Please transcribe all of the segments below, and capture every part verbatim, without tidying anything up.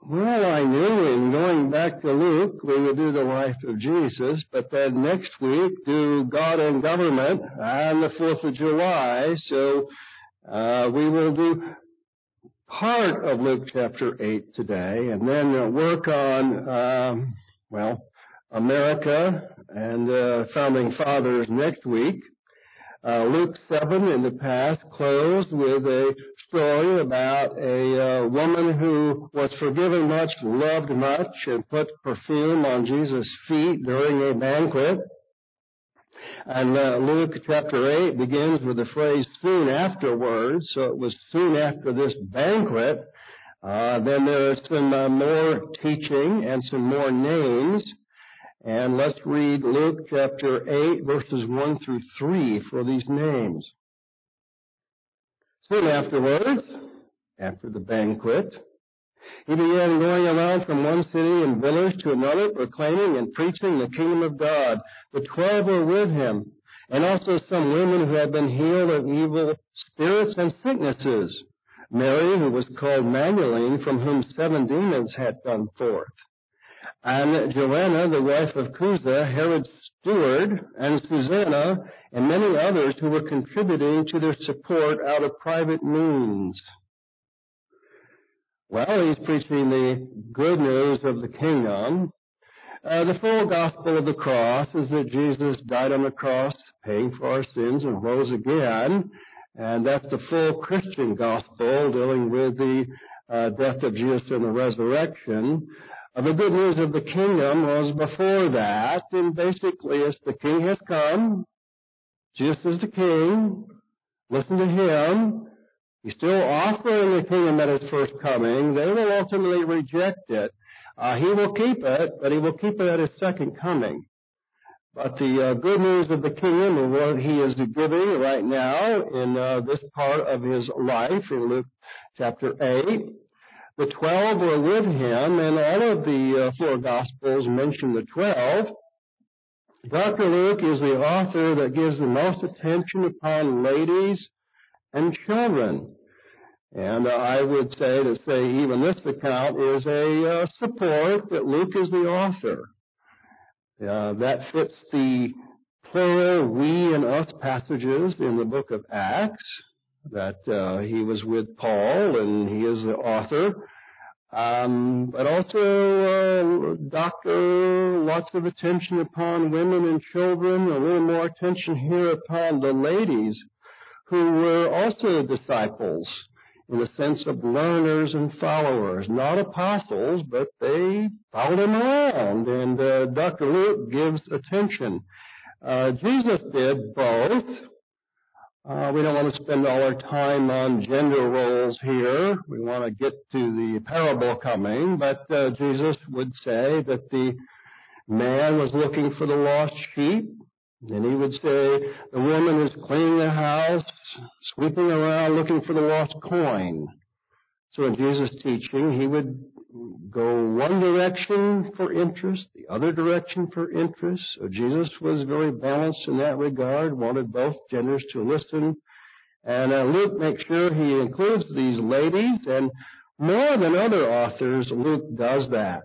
Well, I knew in going back to Luke we would do the life of Jesus, but then next week do God and government and the fourth of July. So uh, we will do part of Luke chapter eight today, and then uh, work on, um, well, America and uh, founding fathers next week. Uh, Luke seven in the past closed with a story about a uh, woman who was forgiven much, loved much, and put perfume on Jesus' feet during a banquet. And uh, Luke chapter eight begins with the phrase soon afterwards, so it was soon after this banquet. Uh, then there is some uh, more teaching and some more names. And let's read Luke chapter eight, verses one through three for these names. Soon afterwards, after the banquet, he began going around from one city and village to another, proclaiming and preaching the kingdom of God. The twelve were with him, and also some women who had been healed of evil spirits and sicknesses. Mary, who was called Magdalene, from whom seven demons had gone forth. And Joanna, the wife of Chuza, Herod's steward, and Susanna, and many others who were contributing to their support out of private means. Well, he's preaching the good news of the kingdom. Uh, the full gospel of the cross is that Jesus died on the cross, paying for our sins, and rose again. And that's the full Christian gospel dealing with the uh, death of Jesus and the resurrection. Uh, the good news of the kingdom was before that, and basically it's the king has come. Jesus is the king. Listen to him. He's still offering the kingdom at his first coming. They will ultimately reject it. Uh, he will keep it, but he will keep it at his second coming. But the uh, good news of the kingdom and what he is giving right now in uh, this part of his life in Luke chapter eight, the twelve were with him, and all of the uh, four Gospels mention the twelve. Doctor Luke is the author that gives the most attention upon ladies and children. And uh, I would say to say even this account is a uh, support that Luke is the author. Uh, that fits the plural we and us passages in the book of Acts, that uh, he was with Paul and he is the author. Um, but also, uh, doctor, lots of attention upon women and children, a little more attention here upon the ladies who were also disciples in the sense of learners and followers, not apostles, but they followed him around. And uh, Doctor Luke gives attention. Uh, Jesus did both. Uh, we don't want to spend all our time on gender roles here. We want to get to the parable coming, but uh, Jesus would say that the man was looking for the lost sheep, and he would say the woman is cleaning the house, sweeping around looking for the lost coin. So in Jesus' teaching, he would go one direction for interest, the other direction for interest. So Jesus was very balanced in that regard, wanted both genders to listen. And uh, Luke makes sure he includes these ladies, and more than other authors, Luke does that.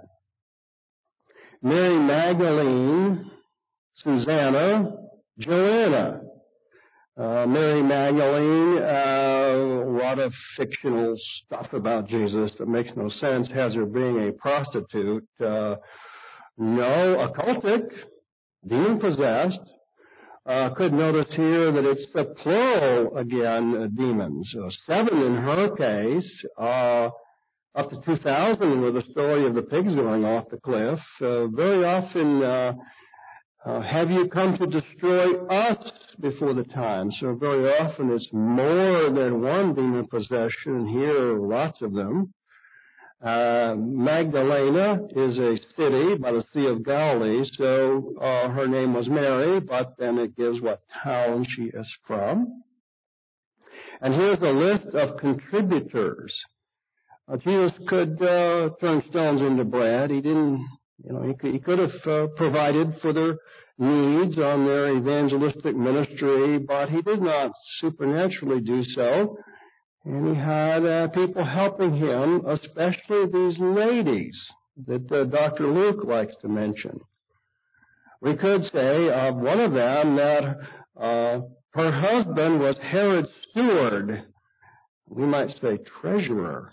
Mary Magdalene, Susanna, Joanna. Uh, Mary Magdalene, uh, a lot of fictional stuff about Jesus that makes no sense, has her being a prostitute. Uh, no, occultic, demon-possessed. Uh, could notice here that it's the plural again, uh, demons. Uh, seven in her case, uh, up to two thousand with the story of the pigs going off the cliff. Uh, very often, uh, Uh, have you come to destroy us before the time? So very often it's more than one demon possession, and here lots of them. Uh, Magdalena is a city by the Sea of Galilee, so uh, her name was Mary, but then it gives what town she is from. And here's a list of contributors. Uh, Jesus could uh, turn stones into bread. He didn't, you know, he could, he could have uh, provided for their needs on their evangelistic ministry, but he did not supernaturally do so. And he had uh, people helping him, especially these ladies that uh, Doctor Luke likes to mention. We could say of one of them that uh, her husband was Herod's steward. We might say treasurer.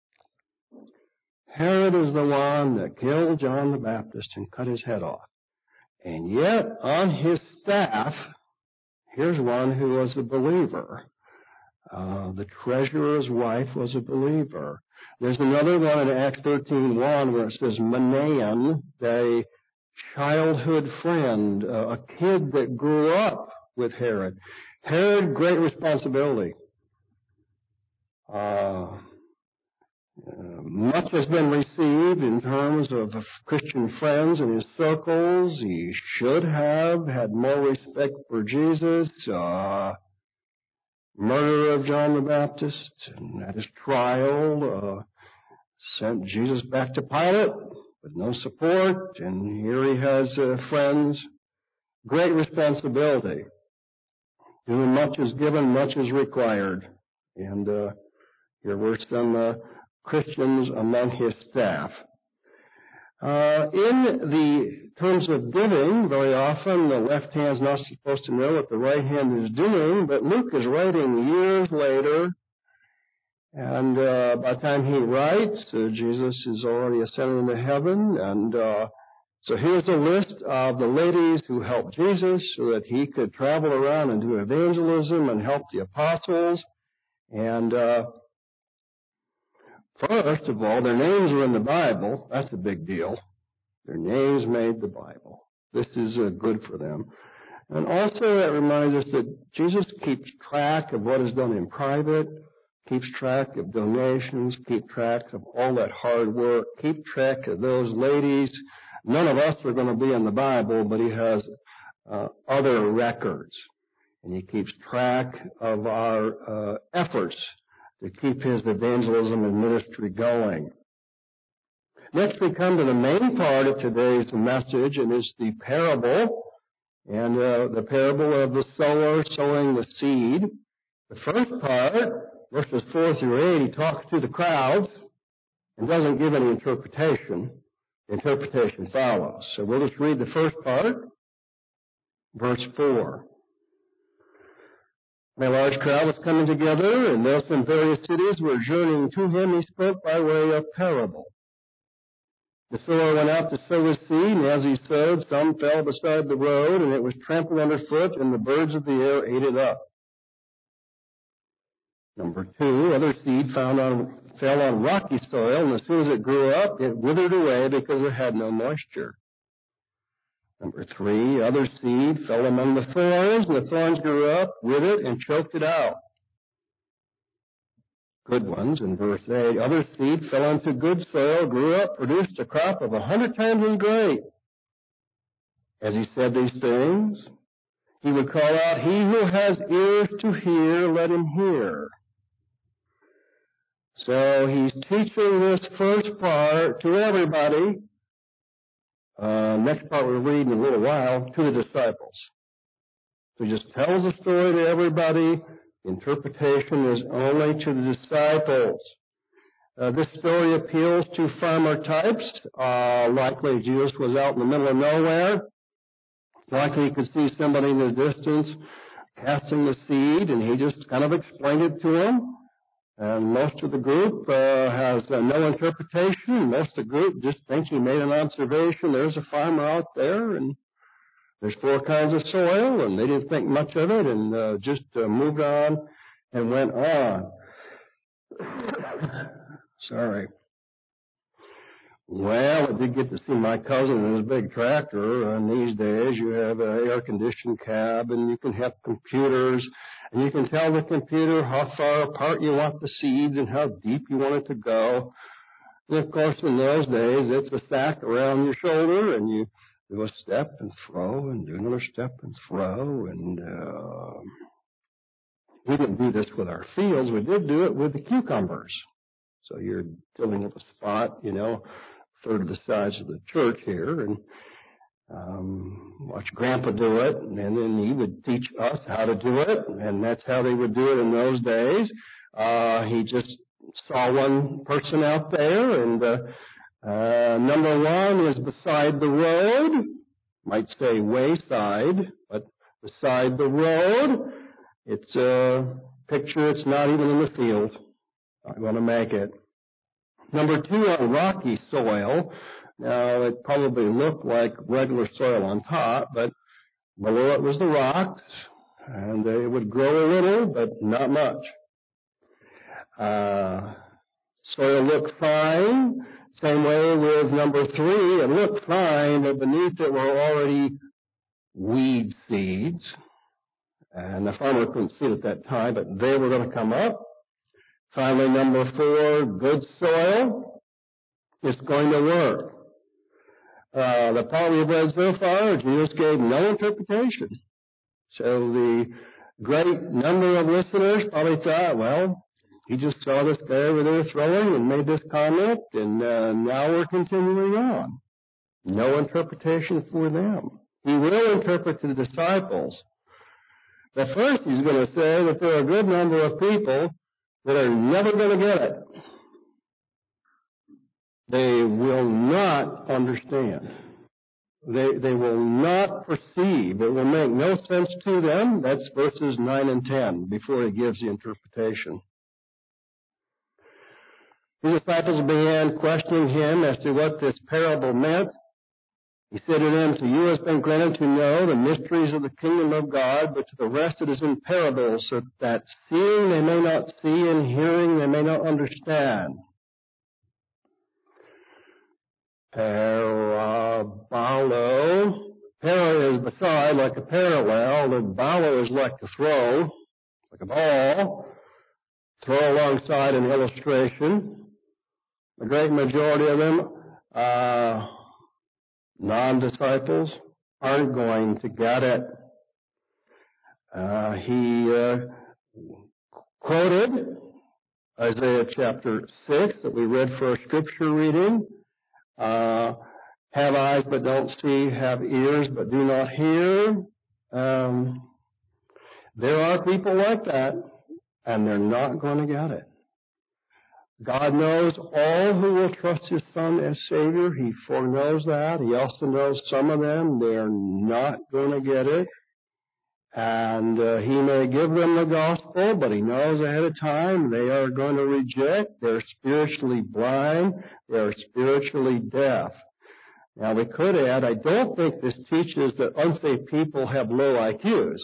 Herod is the one that killed John the Baptist and cut his head off. And yet, on his staff, here's one who was a believer. Uh, the treasurer's wife was a believer. There's another one in Acts thirteen one where it says Manaen, a childhood friend, uh, a kid that grew up with Herod. Herod, great responsibility. Uh, Uh, much has been received in terms of Christian friends in his circles. He should have had more respect for Jesus. Uh, murder of John the Baptist, and at his trial, uh, sent Jesus back to Pilate with no support, and here he has uh, friends. Great responsibility. Doing much is given, much is required. And uh, here were some uh, Christians among his staff. Uh, in the terms of giving, very often the left hand is not supposed to know what the right hand is doing, but Luke is writing years later, and uh, by the time he writes, uh, Jesus is already ascended into heaven, and uh, so here's a list of the ladies who helped Jesus so that he could travel around and do evangelism and help the apostles, and uh, first of all, their names are in the Bible. That's a big deal. Their names made the Bible. This is uh, good for them. And also that reminds us that Jesus keeps track of what is done in private, keeps track of donations, keeps track of all that hard work, keep track of those ladies. None of us are going to be in the Bible, but he has uh, other records. And he keeps track of our uh, efforts to keep his evangelism and ministry going. Next, we come to the main part of today's message, and it's the parable, and uh, the parable of the sower sowing the seed. The first part, verses four through eight, he talks to the crowds and doesn't give any interpretation. The interpretation follows. So we'll just read the first part, verse four. A large crowd was coming together, and those from various cities were journeying to him. He spoke by way of parable. The sower went out to sow his seed, and as he sowed, some fell beside the road, and it was trampled underfoot, and the birds of the air ate it up. Number two, other seed found on, fell on rocky soil, and as soon as it grew up, it withered away because it had no moisture. Number three, other seed fell among the thorns, and the thorns grew up with it and choked it out. Good ones, in verse eight, other seed fell into good soil, grew up, produced a crop of a hundred times as great. As he said these things, he would call out, "He who has ears to hear, let him hear." So he's teaching this first part to everybody. Uh, next part we'll read in a little while, to the disciples. So he just tells the story to everybody. Interpretation is only to the disciples. Uh, this story appeals to farmer types. Uh, likely Jesus was out in the middle of nowhere. Likely he could see somebody in the distance casting the seed, and he just kind of explained it to them. And most of the group uh, has uh, no interpretation. Most of the group just think he made an observation. There's a farmer out there, and there's four kinds of soil, and they didn't think much of it, and uh, just uh, moved on and went on. Sorry. Well, I did get to see my cousin in his big tractor, and these days you have an air-conditioned cab, and you can have computers, and you can tell the computer how far apart you want the seeds and how deep you want it to go. And of course, in those days, it's a sack around your shoulder, and you do a step and throw, and do another step and throw, and uh, we didn't do this with our fields. We did do it with the cucumbers. So you're filling up a spot, you know, a third of the size of the church here, and um, watch Grandpa do it, and then he would teach us how to do it, and that's how they would do it in those days. Uh, he just saw one person out there, and uh, uh, number one is beside the road. Might say wayside, but beside the road. It's a picture, it's not even in the field. I'm going to make it. Number two, on rocky soil. Now, it probably looked like regular soil on top, but below it was the rocks, and they would grow a little, but not much. Uh, soil looked fine. Same way with number three. It looked fine, but beneath it were already weed seeds. And the farmer couldn't see it at that time, but they were going to come up. Finally, number four, good soil. It's going to work. Uh, the part we've read so far, Jesus gave no interpretation. So the great number of listeners probably thought, well, he just saw this guy over there throwing and made this comment, and uh, now we're continuing on. No interpretation for them. He will interpret to the disciples. But first he's going to say that there are a good number of people that are never going to get it. They will not understand. They, they will not perceive. It will make no sense to them. That's verses nine and ten before he gives the interpretation. The disciples began questioning him as to what this parable meant. He said to them, to you has been granted to know the mysteries of the kingdom of God, but to the rest it is in parables, so that seeing they may not see, and hearing they may not understand. Parabolo. Para is beside, like a parallel. The balo is like to throw, like a ball. Throw alongside an illustration. The great majority of them, uh, non-disciples, aren't going to get it. Uh, he uh, quoted Isaiah chapter six that we read for our scripture reading. Uh, have eyes but don't see, have ears but do not hear. Um, there are people like that, and they're not going to get it. God knows all who will trust His Son as Savior. He foreknows that. He also knows some of them, they're not going to get it. And uh, He may give them the gospel, but He knows ahead of time they are going to reject. They're spiritually blind. They're spiritually deaf. Now, we could add, I don't think this teaches that unsaved people have low I Qs.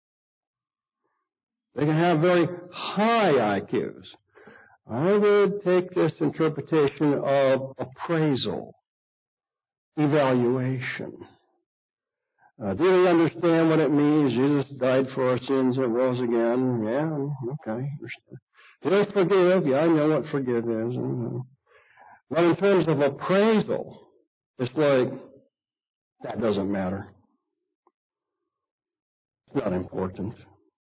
They can have very high I Qs. I would take this interpretation of appraisal, evaluation. Uh, do we understand what it means? Jesus died for our sins and rose again. Yeah, okay. He'll forgive. Yeah, I know what forgive is. But in terms of appraisal, it's like, that doesn't matter. It's not important.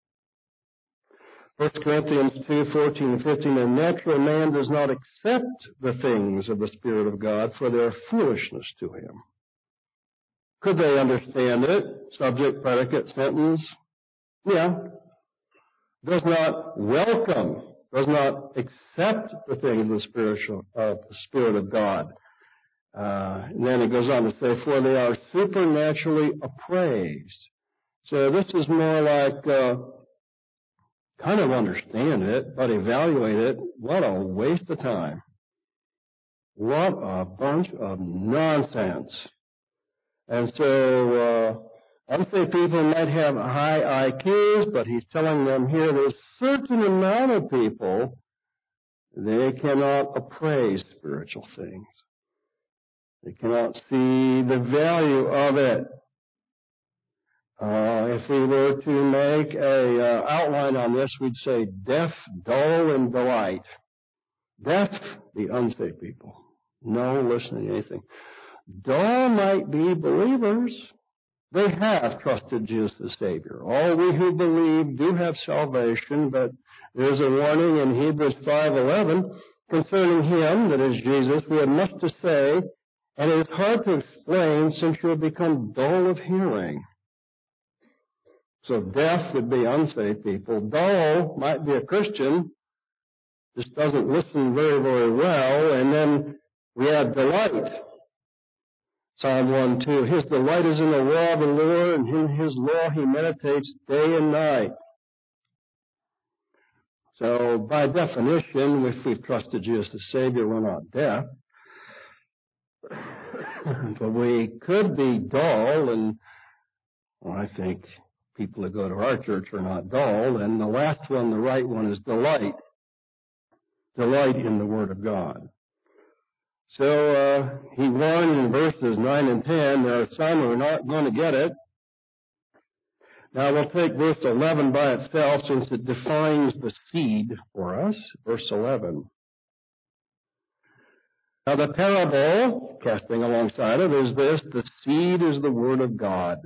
First Corinthians two, fourteen and fifteen, a natural man does not accept the things of the Spirit of God, for they are foolishness to him. Could they understand it? Subject, predicate, sentence? Yeah. Does not welcome, does not accept the things of the spiritual, uh, the Spirit of God. Uh, and then it goes on to say, for they are supernaturally appraised. So this is more like, uh, kind of understand it, but evaluate it. What a waste of time. What a bunch of nonsense. And so, uh, unsaved people might have high I Qs, but he's telling them here there's a certain amount of people, they cannot appraise spiritual things. They cannot see the value of it. Uh, if we were to make a uh, outline on this, we'd say deaf, dull, and delight. Deaf, the unsaved people. No listening to anything. Dull might be believers. They have trusted Jesus as Savior. All we who believe do have salvation, but there's a warning in Hebrews five eleven concerning Him, that is Jesus. We have much to say, and it is hard to explain since you have become dull of hearing. So deaf would be unsaved people. Dull might be a Christian, just doesn't listen very, very well. And then we have delight. Psalm one two, his delight is in the law of the Lord, and in his law he meditates day and night. So by definition, if we've trusted Jesus as Savior, we're not deaf. But we could be dull, and well, I think people that go to our church are not dull. And the last one, the right one, is delight. Delight in the Word of God. So uh, he warned in verses nine and ten, there are some who are not going to get it. Now we'll take verse eleven by itself since it defines the seed for us. Verse eleven. Now the parable, casting alongside it, is this: the seed is the Word of God.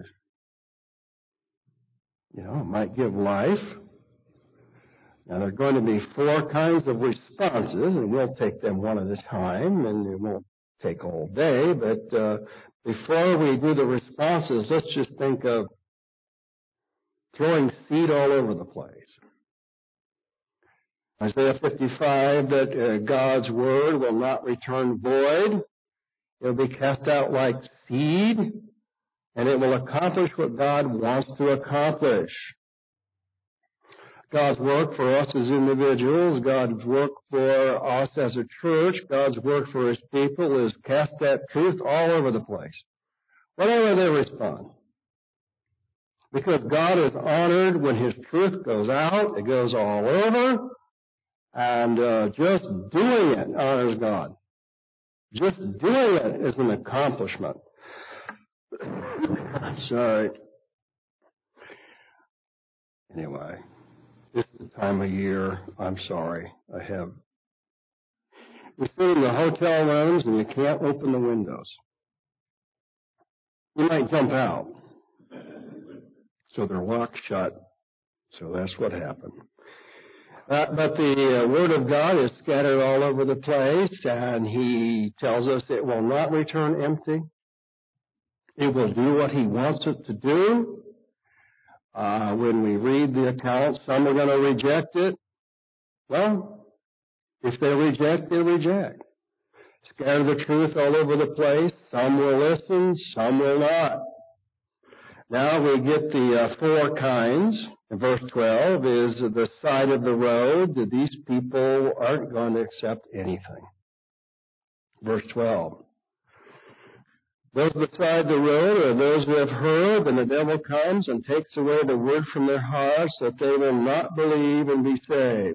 You know, it might give life. Now there are going to be four kinds of responses, and we'll take them one at a time, and it won't take all day. But uh, before we do the responses, let's just think of throwing seed all over the place. Isaiah fifty-five, that uh, God's word will not return void. It will be cast out like seed, and it will accomplish what God wants to accomplish. God's work for us as individuals, God's work for us as a church, God's work for his people is cast that truth all over the place. Whatever they respond. Because God is honored when his truth goes out, it goes all over, and uh, just doing it honors God. Just doing it is an accomplishment. Sorry. Anyway, this is the time of year. I'm sorry. I have. We sit in the hotel rooms and you can't open the windows. You might jump out. So they're locked shut. So that's what happened. Uh, but the uh, Word of God is scattered all over the place, and he tells us it will not return empty. It will do what he wants it to do. Uh, when we read the account, some are going to reject it. Well, if they reject, they reject. Scatter the truth all over the place. Some will listen, some will not. Now we get the uh, four kinds. In verse twelve is the side of the road that these people aren't going to accept anything. Verse twelve. Those beside the road are those who have heard, and the devil comes and takes away the word from their hearts, that they will not believe and be saved.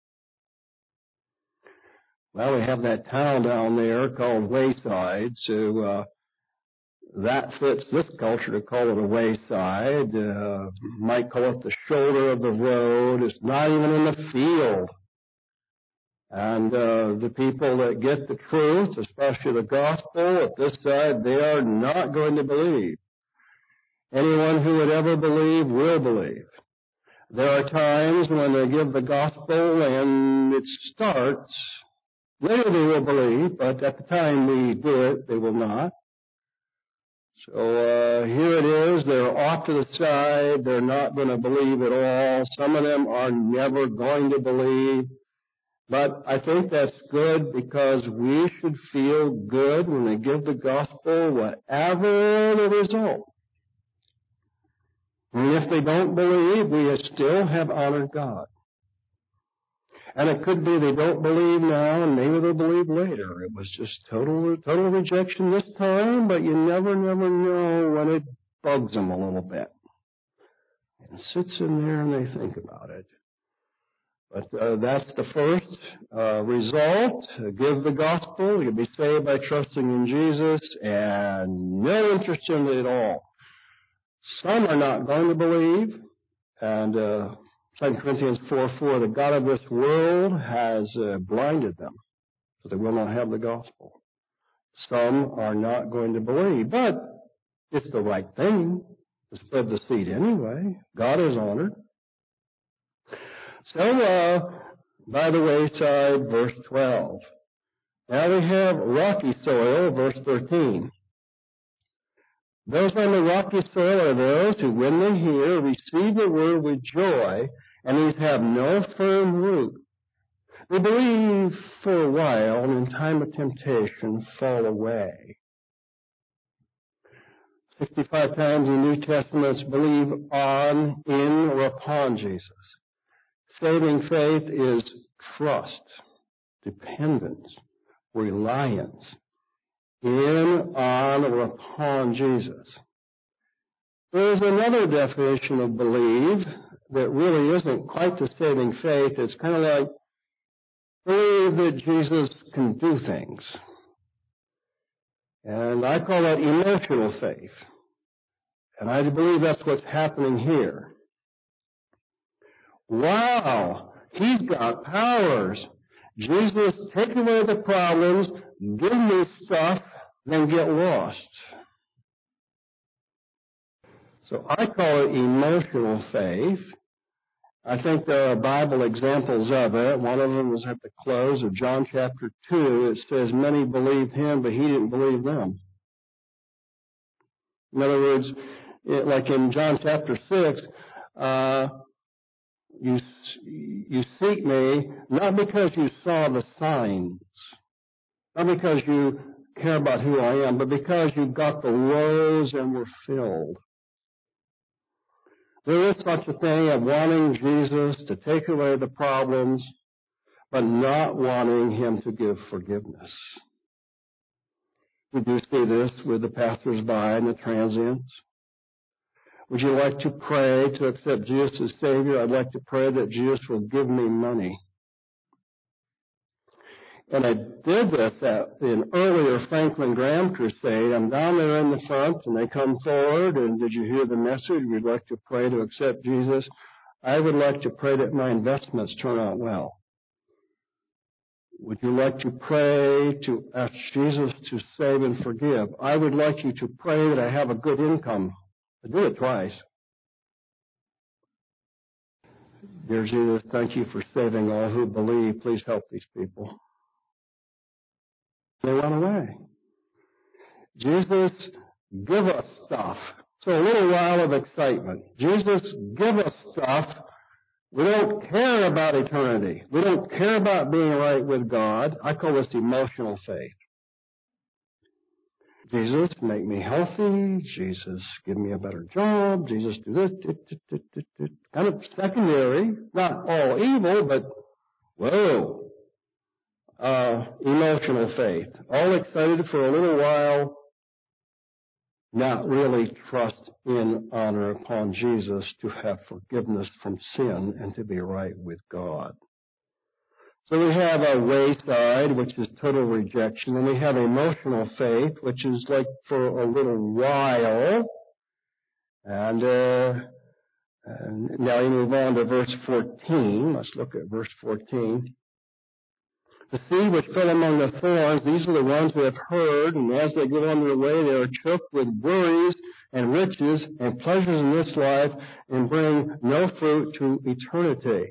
Well, we have that town down there called Wayside, so uh, that fits this culture to call it a wayside. Uh, might call it the shoulder of the road. It's not even in the field. And uh, the people that get the truth, especially the gospel, at this side, they are not going to believe. Anyone who would ever believe will believe. There are times when they give the gospel and it starts. Later they will believe, but at the time we do it, they will not. So uh, here it is. They're off to the side. They're not going to believe at all. Some of them are never going to believe. But I think that's good because we should feel good when they give the gospel, whatever the result. And if they don't believe, we still have honored God. And it could be they don't believe now and maybe they'll believe later. It was just total total rejection this time, but you never, never know when it bugs them a little bit. And sits in there and they think about it. But uh, that's the first uh, result. Uh, give the gospel. You'll be saved by trusting in Jesus and no interest in it at all. Some are not going to believe. And uh, Second Corinthians four four, the God of this world has uh, blinded them, so they will not have the gospel. Some are not going to believe, but it's the right thing to spread the seed anyway. God is honored. So, uh, by the wayside, verse twelve. Now we have rocky soil, verse thirteen. Those on the rocky soil are those who, when they hear, receive the word with joy, and these have no firm root. They believe for a while and in time of temptation fall away. sixty-five times in the New Testament believe on, in, or upon Jesus. Saving faith is trust, dependence, reliance in, on, or upon Jesus. There's another definition of believe that really isn't quite the saving faith. It's kind of like believe that Jesus can do things. And I call that emotional faith. And I believe that's what's happening here. Wow, he's got powers. Jesus, take away the problems, give me stuff, then get lost. So I call it emotional faith. I think there are Bible examples of it. One of them is at the close of John chapter two. It says, many believed him, but he didn't believe them. In other words, it, like in John chapter six, uh, you, you seek me not because you saw the signs, not because you care about who I am, but because you got the loaves and were filled. There is such a thing of wanting Jesus to take away the problems, but not wanting him to give forgiveness. We do see this with the passersby and the transients. Would you like to pray to accept Jesus as Savior? I'd like to pray that Jesus will give me money. And I did this at an earlier Franklin Graham crusade. I'm down there in the front, and they come forward, and did you hear the message? We'd like to pray to accept Jesus. I would like to pray that my investments turn out well. Would you like to pray to ask Jesus to save and forgive? I would like you to pray that I have a good income. I did it twice. Dear Jesus, thank you for saving all who believe. Please help these people. They went away. Jesus, give us stuff. So a little while of excitement. Jesus, give us stuff. We don't care about eternity. We don't care about being right with God. I call this emotional faith. Jesus, make me healthy. Jesus, give me a better job. Jesus, do this. Dit, dit, dit, dit, dit. Kind of secondary. Not all evil, but whoa. Uh, emotional faith. All excited for a little while, not really trust in, honor upon Jesus to have forgiveness from sin and to be right with God. So we have a wayside, which is total rejection, and we have emotional faith, which is like for a little while. And, uh, and now we move on to verse fourteen. Let's look at verse fourteen. The seed which fell among the thorns, these are the ones who have heard, and as they go on their way, they are choked with worries and riches and pleasures in this life and bring no fruit to eternity.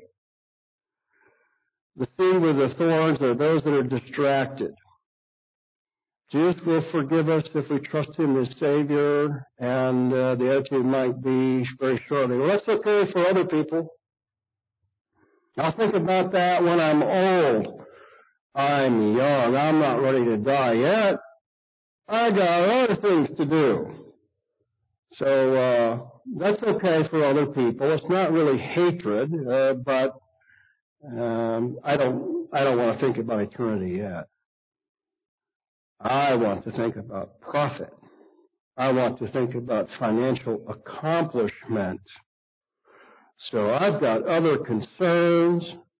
The seed with the thorns are those that are distracted. Jesus will forgive us if we trust him as Savior, and uh, the attitude might be very shortly, well, that's okay for other people. I'll think about that when I'm old. I'm young. I'm not ready to die yet. I got other things to do. So uh, that's okay for other people. It's not really hatred, uh, but um, I don't. I don't want to think about eternity yet. I want to think about profit. I want to think about financial accomplishment. So I've got other concerns.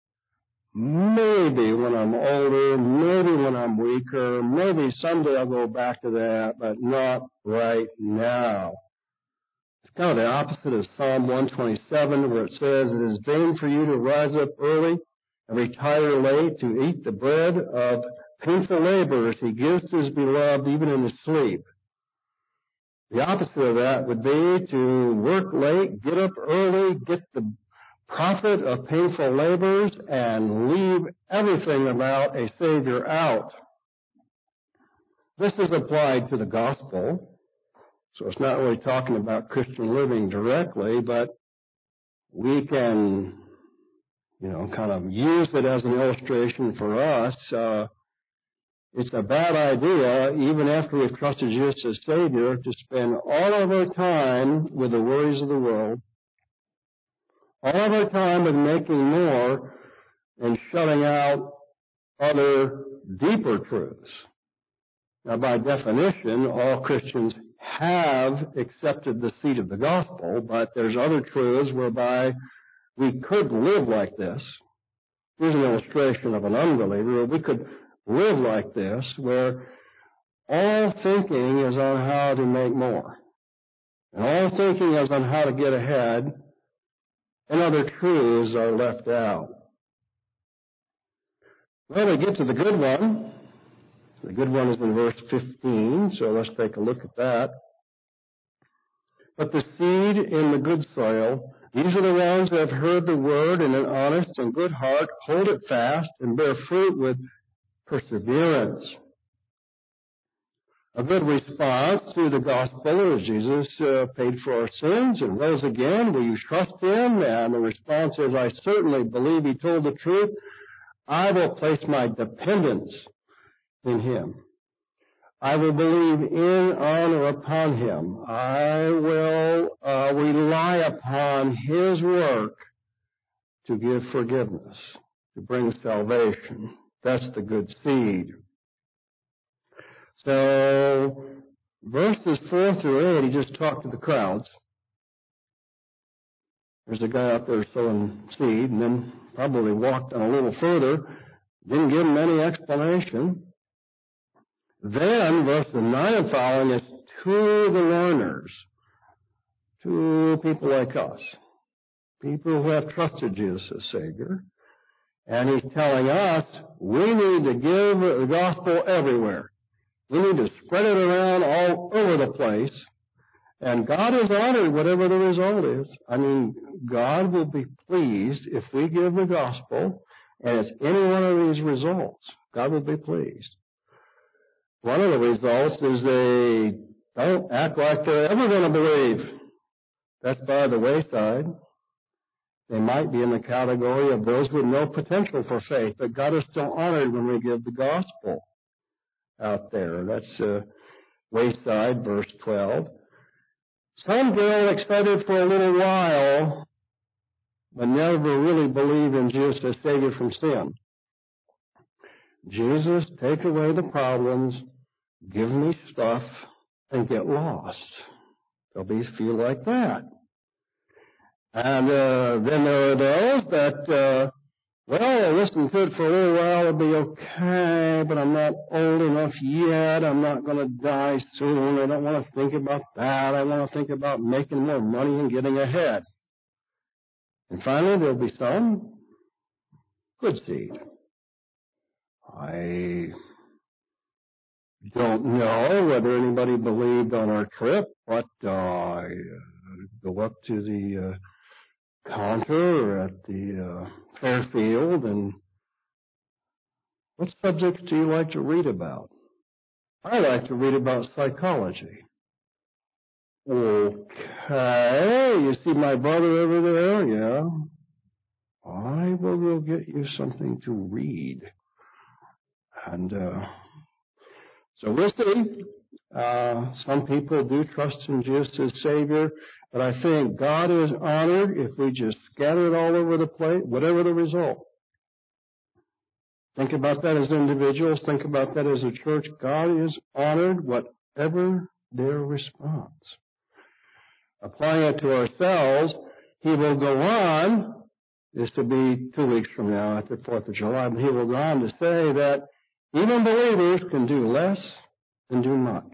Maybe when I'm older, maybe when I'm weaker, maybe someday I'll go back to that, but not right now. It's kind of the opposite of Psalm one twenty-seven, where it says, it is vain for you to rise up early and retire late to eat the bread of painful labor as he gives to his beloved even in his sleep. The opposite of that would be to work late, get up early, get the profit of painful labors, and leave everything about a Savior out. This is applied to the gospel, so it's not really talking about Christian living directly, but we can you know, kind of use it as an illustration for us. Uh, it's a bad idea, even after we've trusted Jesus as Savior, to spend all of our time with the worries of the world, all of our time with making more and shutting out other deeper truths. Now, by definition, all Christians have accepted the seed of the gospel, but there's other truths whereby we could live like this. Here's an illustration of an unbeliever. We could live like this, where all thinking is on how to make more, and all thinking is on how to get ahead, and other truths are left out. Well, we get to the good one. The good one is in verse fifteen, so let's take a look at that. But the seed in the good soil, these are the ones who have heard the word in an honest and good heart, hold it fast, and bear fruit with perseverance. A good response to the gospel is Jesus uh, paid for our sins and rose again. Will you trust him? And the response is, I certainly believe he told the truth. I will place my dependence in him. I will believe in, on, or upon him. I will uh, rely upon his work to give forgiveness, to bring salvation. That's the good seed. So, verses four through eight, he just talked to the crowds. There's a guy out there sowing seed, and then probably walked on a little further, didn't give him any explanation. Then, verses nine and following is to the learners, to people like us, people who have trusted Jesus as Savior. And he's telling us we need to give the gospel everywhere. We need to spread it around all over the place. And God is honored whatever the result is. I mean, God will be pleased if we give the gospel, and it's any one of these results. God will be pleased. One of the results is they don't act like they're ever going to believe. That's by the wayside. They might be in the category of those with no potential for faith, but God is still honored when we give the gospel out there. That's uh, wayside, verse twelve. Some get all excited for a little while, but never really believe in Jesus as Savior from sin. Jesus, take away the problems, give me stuff, and get lost. They'll be feel like that. And uh, then there are those that, uh, well, I'll listen to it for a little while, it'll be okay, but I'm not old enough yet, I'm not going to die soon, I don't want to think about that, I want to think about making more money and getting ahead. And finally, there'll be some good seed. I don't know whether anybody believed on our trip, but uh, I uh, go up to the uh, counter at the uh, Fairfield, and what subjects do you like to read about? I like to read about psychology. Okay, you see my brother over there? Yeah. I will go get you something to read. And uh, so we'll see. Uh, some people do trust in Jesus as Savior, but I think God is honored if we just scatter it all over the place, whatever the result. Think about that as individuals. Think about that as a church. God is honored whatever their response. Applying it to ourselves, He will go on, this will be two weeks from now at the fourth of July, but He will go on to say that even believers can do less than do much.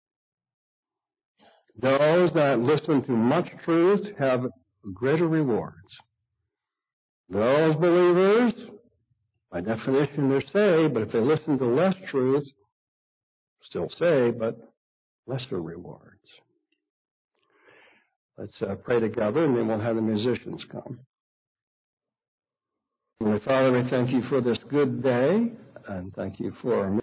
Those that listen to much truth have greater rewards. Those believers, by definition, they're saved, but if they listen to less truth, still saved, but lesser rewards. Let's uh, pray together, and then we'll have the musicians come. Heavenly Father, we thank you for this good day, and thank you for our